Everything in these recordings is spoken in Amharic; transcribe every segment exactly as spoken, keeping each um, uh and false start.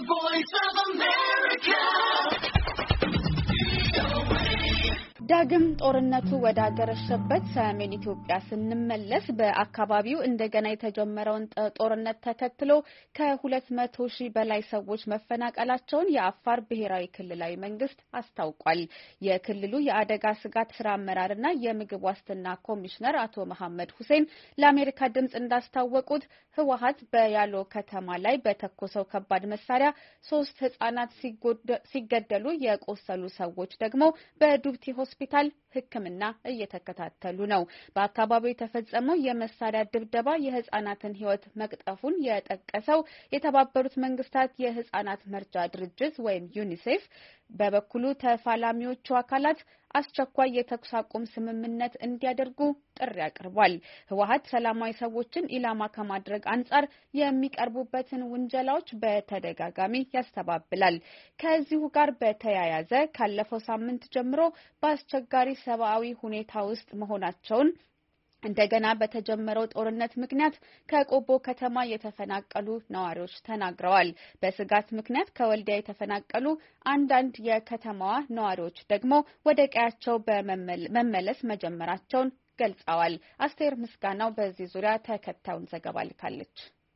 The Voice of America. ዳግም ጦርነቱ ወደ አገረሸበት ሰሜን ኢትዮጵያ ስንመለስ በአካባቢው እንደገና የተጀመረውን ጦርነት ተከትሎ ከሁለት መቶ ሺህ በላይ ሰዎች መፈናቀላቸውን የአፋር ብሔራዊ ክልላዊ መንግስት አስታውቋል። የክልሉ የአደጋ ስጋት ስራ አመራርና የምግብ ዋስትና ኮሚሽነር አቶ መሐመድ ሁሴን ለአሜሪካ ድምጽ እንዳስታወቁት ህወሓት በያሎ ከተማ ላይ በተኮሰው ከባድ መሳሪያ ሶስት ህጻናት ሲገደሉ የቆሰሉ ሰዎች ደግሞ በዱብቲ ሆስፒታል ሕክምና እየተከታተሉ ነው። በአካባቢው የተፈጸመው የመሳሪያ ድብደባ የህፃናትን ህይወት መቅጠፉን የጠቀሰው የተባበሩት መንግስታት የህፃናት መርጃ ድርጅት ወይም ዩኒሴፍ በበኩሉ ተፋላሚዎቹ አካላት አስቸኳይ የተኩስ አቁም ስምምነት እንዲያደርጉ ጥሪ አቅርቧል። ህወሓት ሰላማዊ ሰዎችን ኢላማ ከማድረግ አንጻር የሚቀርቡበትን ውንጀላዎች በተደጋጋሚ ያስተባብላል። ከዚሁ ጋር በተያያዘ ካለፈው ሳምንት ጀምሮ በአስቸጋሪ ሰብአዊ ሁኔታ ውስጥ መሆናቸውን እንደገና በተጀመረው ጦርነት ምክንያት ከቆቦ ከተማ የተፈናቀሉ ነዋሪዎች ተናግረዋል። በስጋት ምክንያት ከወልዲያ የተፈናቀሉ አንዳንድ የከተማዋ ነዋሪዎች ደግሞ ወደ ቀያቸው በመመለስ መጀመራቸውን ገልጸዋል። አስቴር ምስጋናው በዚህ ዙሪያ ተከታዩን ዘገባ ልካለች።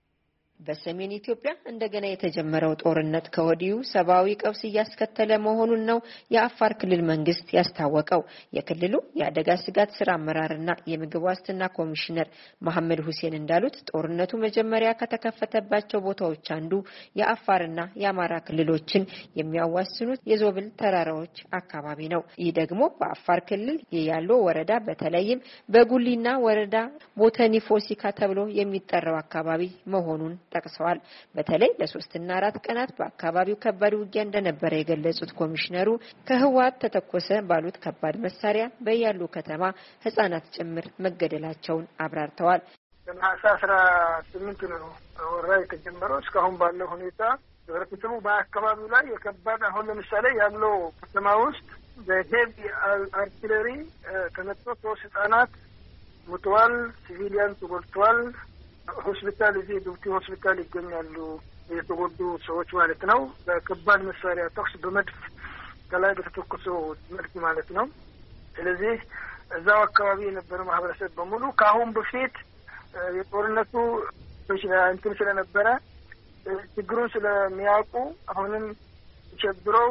በሰሜን ኢትዮጵያ እንደገና የተጀመረው ጦርነት ከወዲሁ ሰብአዊ ቀውስ እያስከተለ መሆኑን ነው የአፋር ክልል መንግስት ያስታወቀው። የክልሉ የአደጋ ስጋት ስራ አመራርና የምግብ ዋስትና ኮሚሽነር መሐመድ ሁሴን እንዳሉት ጦርነቱ መጀመሪያ ከተከፈተባቸው ቦታዎች አንዱ የአፋርና የአማራ ክልሎችን የሚያዋስኑት የዞብል ተራራዎች አካባቢ ነው። ይህ ደግሞ በአፋር ክልል የያሎ ወረዳ በተለይም በጉሊና ወረዳ ቦተኒ ፎሲካ ተብሎ የሚጠራው አካባቢ መሆኑን ጠቅሰዋል። በተለይ ለሶስትና አራት ቀናት በአካባቢው ከባድ ውጊያ እንደነበረ የገለጹት ኮሚሽነሩ ከህወሓት ተተኮሰ ባሉት ከባድ መሳሪያ በያሉ ከተማ ህጻናት ጭምር መገደላቸውን አብራርተዋል። በነሐሴ አስራ ስምንት ነው ወራ የተጀመረው። እስካሁን ባለው ሁኔታ ህብረተሰቡ በአካባቢው ላይ የከባድ አሁን ለምሳሌ ያለው ከተማ ውስጥ በሄቪ አርቲለሪ ተመትቶ ሶስት ህጻናት ሞተዋል፣ ሲቪሊያን ተጎድተዋል። ሆስፒታል እዚህ ዱብቲ ሆስፒታል ይገኛሉ የተጎዱ ሰዎች ማለት ነው። በከባድ መሳሪያ ተኩስ በመድፍ ከላይ በተተኮሰው መድፍ ማለት ነው። ስለዚህ እዛው አካባቢ የነበረ ማህበረሰብ በሙሉ ከአሁን በፊት የጦርነቱ እንትን ስለነበረ ችግሩን ስለሚያውቁ አሁንም ተቸግረው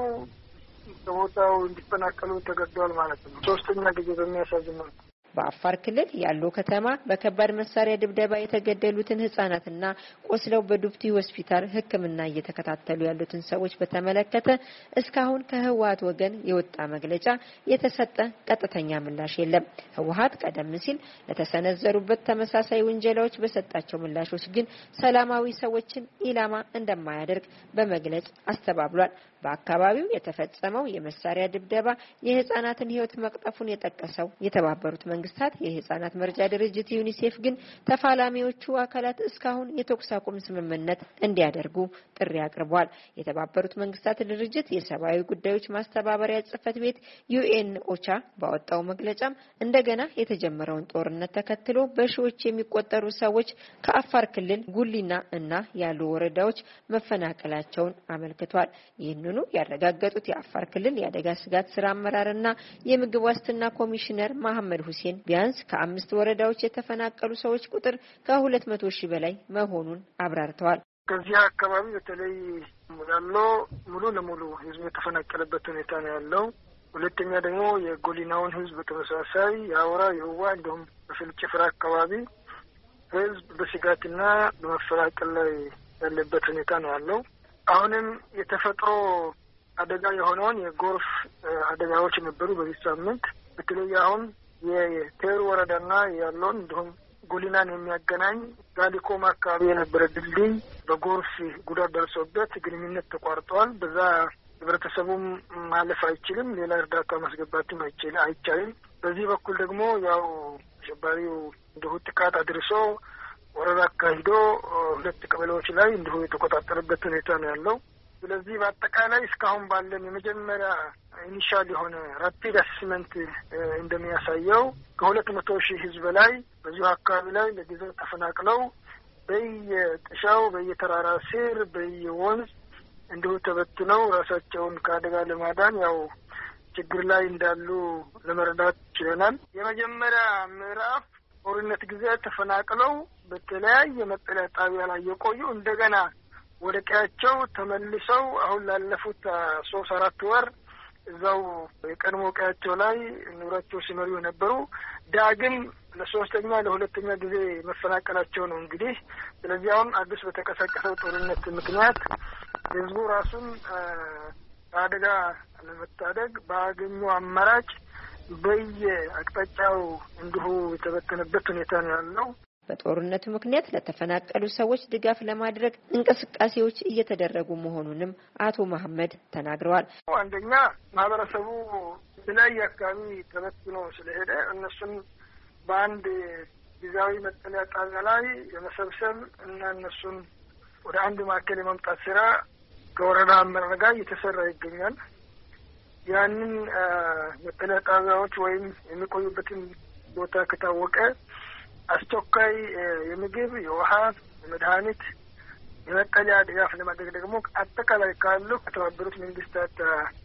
ከቦታው እንዲፈናቀሉ ተገደዋል ማለት ነው። ሶስተኛ ጊዜ በሚያሳዝን መልኩ በአፋር ክልል ያለው ከተማ በከባድ መሳሪያ ድብደባ የተገደሉትን ህጻናትና ቆስለው በዱብቲ ሆስፒታል ሕክምና እየተከታተሉ ያሉትን ሰዎች በተመለከተ እስካሁን ከህወሓት ወገን የወጣ መግለጫ የተሰጠ ቀጥተኛ ምላሽ የለም። ህወሓት ቀደም ሲል ለተሰነዘሩበት ተመሳሳይ ውንጀላዎች በሰጣቸው ምላሾች ግን ሰላማዊ ሰዎችን ኢላማ እንደማያደርግ በመግለጽ አስተባብሏል። በአካባቢው የተፈጸመው የመሳሪያ ድብደባ የህፃናትን ህይወት መቅጠፉን የጠቀሰው የተባበሩት መንግስታት የህፃናት መርጃ ድርጅት ዩኒሴፍ ግን ተፋላሚዎቹ አካላት እስካሁን የተኩስ አቁም ስምምነት እንዲያደርጉ ጥሪ አቅርቧል። የተባበሩት መንግስታት ድርጅት የሰብአዊ ጉዳዮች ማስተባበሪያ ጽሕፈት ቤት ዩኤን ኦቻ ባወጣው መግለጫም እንደገና የተጀመረውን ጦርነት ተከትሎ በሺዎች የሚቆጠሩ ሰዎች ከአፋር ክልል ጉሊና እና ያሉ ወረዳዎች መፈናቀላቸውን አመልክቷል። ይህንኑ ያረጋገጡት የአፋር ክልል የአደጋ ስጋት ስራ አመራርና የምግብ ዋስትና ኮሚሽነር መሐመድ ሁሴን ቢያንስ ከአምስት ወረዳዎች የተፈናቀሉ ሰዎች ቁጥር ከሁለት መቶ ሺህ በላይ መሆኑን አብራርተዋል። ከዚህ አካባቢ በተለይ ያለው ሙሉ ለሙሉ ህዝብ የተፈናቀለበት ሁኔታ ነው ያለው። ሁለተኛ ደግሞ የጎሊናውን ህዝብ በተመሳሳይ ያወራ የውዋ እንደውም በፍልጭፍራ አካባቢ ህዝብ በስጋትና በመፈናቀል ላይ ያለበት ሁኔታ ነው ያለው። አሁንም የተፈጥሮ አደጋ የሆነውን የጎርፍ አደጋዎች ነበሩ በዚህ ሳምንት። በተለይ አሁን የቴሩ ወረዳና ያለውን እንዲሁም ጉሊናን የሚያገናኝ ጋሊኮማ አካባቢ የነበረ ድልድይ በጎርፍ ጉዳት ደርሶበት ግንኙነት ተቋርጧል። በዛ ህብረተሰቡም ማለፍ አይችልም፣ ሌላ እርዳታ ማስገባትም አይቻልም። በዚህ በኩል ደግሞ ያው አሸባሪው እንዲሁ ጥቃት አድርሶ ወረራ አካሂዶ ሁለት ቀበሌዎች ላይ እንዲሁ የተቆጣጠረበት ሁኔታ ነው ያለው። ስለዚህ በአጠቃላይ እስካሁን ባለን የመጀመሪያ ኢኒሻል የሆነ ራፒድ አሴስመንት እንደሚያሳየው ከሁለት መቶ ሺህ ህዝብ በላይ በዚሁ አካባቢ ላይ ለጊዜው ተፈናቅለው በየጥሻው በየተራራ ስር በየወንዝ እንዲሁ ተበትነው ራሳቸውን ከአደጋ ለማዳን ያው ችግር ላይ እንዳሉ ለመረዳት ችለናል። የመጀመሪያ ምዕራፍ ጦርነት ጊዜ ተፈናቅለው በተለያየ መጠለያ ጣቢያ ላይ የቆዩ እንደገና ወደ ቀያቸው ተመልሰው አሁን ላለፉት ሶስት አራት ወር እዛው የቀድሞ ቀያቸው ላይ ኑሯቸው ሲመሩ የነበሩ ዳግም ለሶስተኛ ለሁለተኛ ጊዜ መፈናቀላቸው ነው እንግዲህ። ስለዚህ አሁን አዲስ በተቀሰቀሰው ጦርነት ምክንያት ህዝቡ ራሱን አደጋ ለመታደግ ባገኘው አማራጭ በየአቅጣጫው እንዲሁ የተበተነበት ሁኔታ ነው ያለው። በጦርነቱ ምክንያት ለተፈናቀሉ ሰዎች ድጋፍ ለማድረግ እንቅስቃሴዎች እየተደረጉ መሆኑንም አቶ መሐመድ ተናግረዋል። አንደኛ ማህበረሰቡ በተለያየ አካባቢ ተበትኖ ስለሄደ እነሱን በአንድ ጊዜያዊ መጠለያ ጣቢያ ላይ የመሰብሰብ እና እነሱን ወደ አንድ ማዕከል የማምጣት ስራ ከወረዳ አመራር ጋር እየተሰራ ይገኛል። ያንን መጠለያ ጣቢያዎች ወይም የሚቆዩበትን ቦታ ከታወቀ አስቸኳይ የምግብ፣ የውሃ፣ የመድኃኒት፣ የመጠለያ ድጋፍ ለማድረግ ደግሞ አጠቃላይ ካሉ ከተባበሩት መንግስታት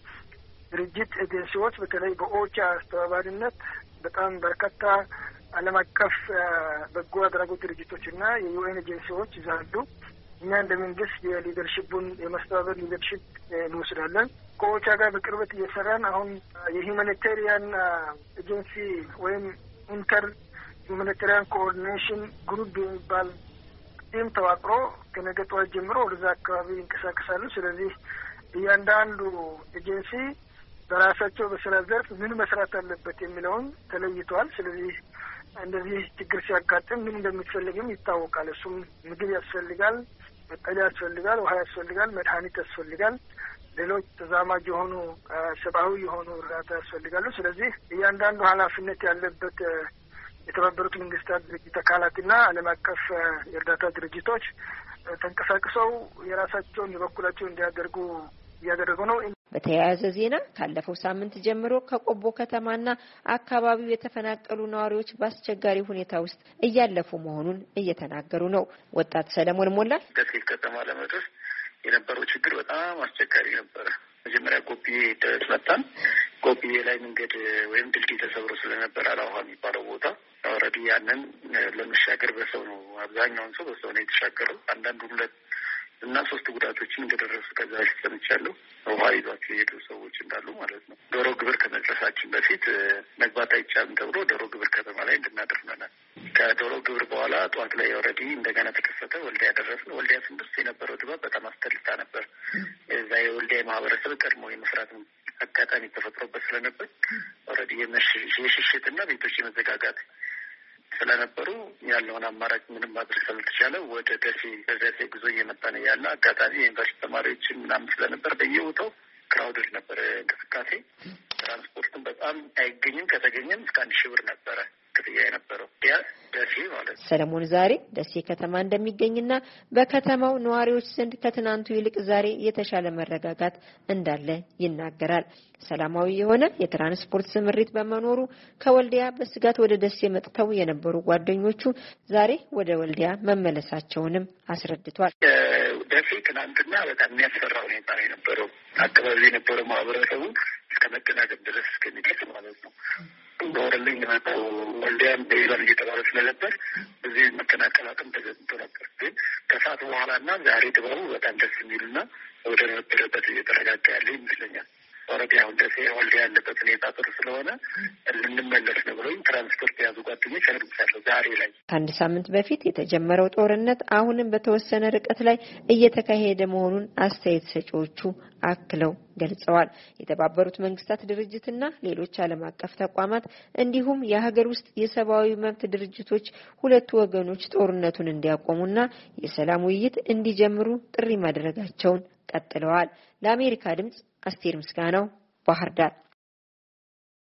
ድርጅት ኤጀንሲዎች በተለይ በኦቻ አስተባባሪነት በጣም በርካታ ዓለም አቀፍ በጎ አድራጎት ድርጅቶችና የዩኤን ኤጀንሲዎች ይዛሉ። እኛ እንደ መንግስት የሊደርሺፑን የማስተባበር ሊደርሺፕ እንወስዳለን። ከኦቻ ጋር በቅርበት እየሰራን አሁን የሂውማኒቴሪያን ኤጀንሲ ወይም ኢንተር ሁማኒታሪያን ኮኦርዲኔሽን ግሩፕ የሚባል ቲም ተዋቅሮ ከነገ ጠዋት ጀምሮ ወደዛ አካባቢ ይንቀሳቀሳሉ። ስለዚህ እያንዳንዱ ኤጀንሲ በራሳቸው በስራ ዘርፍ ምን መስራት አለበት የሚለውን ተለይቷል። ስለዚህ እንደዚህ ችግር ሲያጋጥም ምን እንደሚፈልግም ይታወቃል። እሱም ምግብ ያስፈልጋል፣ መጠለያ ያስፈልጋል፣ ውሃ ያስፈልጋል፣ መድኃኒት ያስፈልጋል፣ ሌሎች ተዛማጅ የሆኑ ሰብአዊ የሆኑ እርዳታ ያስፈልጋሉ። ስለዚህ እያንዳንዱ ኃላፊነት ያለበት የተባበሩት መንግስታት ድርጅት አካላትና ዓለም አቀፍ የእርዳታ ድርጅቶች ተንቀሳቅሰው የራሳቸውን የበኩላቸውን እንዲያደርጉ እያደረጉ ነው። በተያያዘ ዜና ካለፈው ሳምንት ጀምሮ ከቆቦ ከተማና አካባቢው የተፈናቀሉ ነዋሪዎች በአስቸጋሪ ሁኔታ ውስጥ እያለፉ መሆኑን እየተናገሩ ነው። ወጣት ሰለሞን ሞላ ደሴ ከተማ ለመድረስ የነበረው ችግር በጣም አስቸጋሪ ነበረ። መጀመሪያ ጎብዬ ድረስ መጣን። ጎብዬ ላይ መንገድ ወይም ድልድይ ተሰብሮ ስለነበር አላውሃ የሚባለው ቦታ ኦልሬዲ ያንን ለመሻገር በሰው ነው፣ አብዛኛውን ሰው በሰው ነው የተሻገረው። አንዳንዱ ሁለት እና ሶስት ጉዳቶችን እንደደረሱ ከዛ በፊት ሰምቻለሁ። ውሃ ይዟቸው የሄዱ ሰዎች እንዳሉ ማለት ነው። ዶሮ ግብር ከመድረሳችን በፊት መግባት አይቻልም ተብሎ ዶሮ ግብር ከተማ ላይ እንድናደርነናል። ከዶሮ ግብር በኋላ ጠዋት ላይ ኦልሬዲ እንደገና ተከፈተ። ወልዲያ ደረስን። ወልዲያ ስንደርስ የነበረው ድባብ በጣም አስጠልታ ነበር። እዛ የወልዲያ ማህበረሰብ ቀድሞ የመስራት አጋጣሚ ተፈጥሮበት ስለነበር ኦልሬዲ የሽሽትና ቤቶች የመዘጋጋት ስለነበሩ ያለውን አማራጭ ምንም ማድረግ ስላልተቻለ ወደ ደሴ በደሴ ጉዞ እየመጣ ነው ያለ። አጋጣሚ የዩኒቨርሲቲ ተማሪዎችን ምናምን ስለነበር በየቦታው ክራውድድ ነበረ እንቅስቃሴ። ትራንስፖርትን በጣም አይገኝም። ከተገኘም እስከ አንድ ሺህ ብር ነበረ ክፍያ የነበረው ያ ደሴ ማለት ነው። ሰለሞን ዛሬ ደሴ ከተማ እንደሚገኝና በከተማው ነዋሪዎች ዘንድ ከትናንቱ ይልቅ ዛሬ የተሻለ መረጋጋት እንዳለ ይናገራል። ሰላማዊ የሆነ የትራንስፖርት ስምሪት በመኖሩ ከወልዲያ በስጋት ወደ ደሴ መጥተው የነበሩ ጓደኞቹ ዛሬ ወደ ወልዲያ መመለሳቸውንም አስረድቷል። ደሴ ትናንትና በጣም የሚያስፈራ ሁኔታ ነው የነበረው። አካባቢ የነበረው ማህበረሰቡ እስከ መደናገጥ ድረስ እስከሚደርስ ማለት ነው። በወረልኝ የመጣው ወልዲያም በይዛን እየተባለ ስለነበር እዚህ መከላከል አቅም ተገኝቶ ነበር። ግን ከሰዓት በኋላና ዛሬ ድባቡ በጣም ደስ የሚሉና ወደ ነበረበት እየተረጋጋ ያለ ይመስለኛል። ኦልሬዲ አሁን ደሴ ወልዲያ ያለበት ሁኔታ ጥሩ ስለሆነ ልንመለስ ነው ብለው ትራንስፖርት የያዙ ጓደኞች አድርጉታለሁ። ዛሬ ላይ ከአንድ ሳምንት በፊት የተጀመረው ጦርነት አሁንም በተወሰነ ርቀት ላይ እየተካሄደ መሆኑን አስተያየት ሰጪዎቹ አክለው ገልጸዋል። የተባበሩት መንግስታት ድርጅትና ሌሎች ዓለም አቀፍ ተቋማት እንዲሁም የሀገር ውስጥ የሰብአዊ መብት ድርጅቶች ሁለቱ ወገኖች ጦርነቱን እንዲያቆሙና የሰላም ውይይት እንዲጀምሩ ጥሪ ማድረጋቸውን ቀጥለዋል። ለአሜሪካ ድምጽ አስቴር ምስጋናው ባህር ዳር።